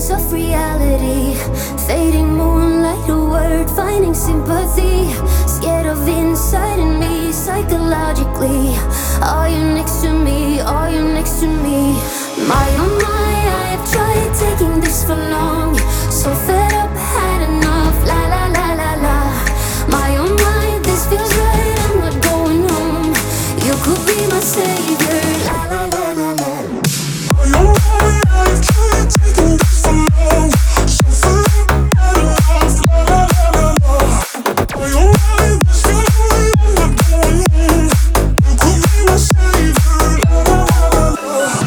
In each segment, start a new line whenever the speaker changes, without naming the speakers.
glimpse of reality. Fading moonlight, a word, finding sympathy. Scared of inside in me, psychologically. Are you next to me? Are you next to me? My oh my, I have tried taking this for long. So fed up, had enough. La la la la la. My oh my, this feels right. I'm not going home. You could be my savior. La la la la la. My oh my, I've tried taking this for long. So fed up, had enough. La la la la la. My oh my, this feels right. I'm not going home. You could be my savior. La la la la la.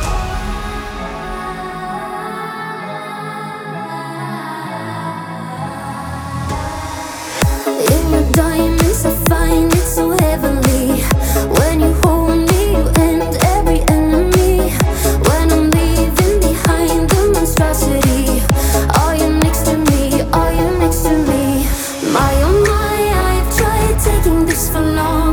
In your diamonds I find it so heavenly. When you hold me, you end every enemy. When I'm leaving behind the monstrosity, are you next to me? Are you next to me? My oh my, I've tried taking this for long.